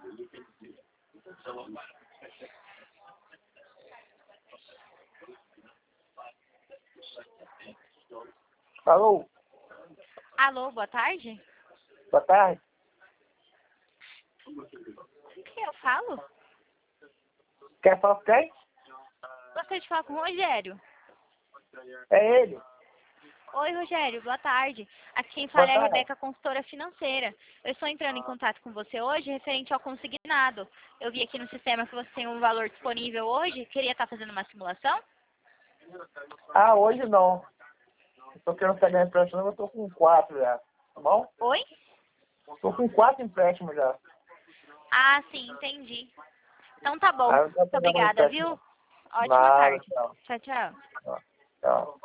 Alô, Alô, boa tarde. boa tarde. Com quem eu falo? Quer falar com quem? Gostaria de falar com o Rogério. É ele. Oi, Rogério, boa tarde. Aqui quem Boa fala é a tarde. Rebeca, consultora financeira. Eu estou entrando em contato com você hoje referente ao consignado. Eu vi aqui no sistema que você tem um valor disponível hoje. Queria estar fazendo uma simulação? Ah, hoje não. Eu tô querendo pegar empréstimo, eu tô com 4 já. Tá bom? Oi? Tô com 4 empréstimos já. Ah, sim, entendi. Então tá bom. Ah, eu não tô Muito pegando mais obrigada, empréstimo viu? não. Ótima Nada, tarde. tchau. Tchau, tchau. Tchau. Tchau.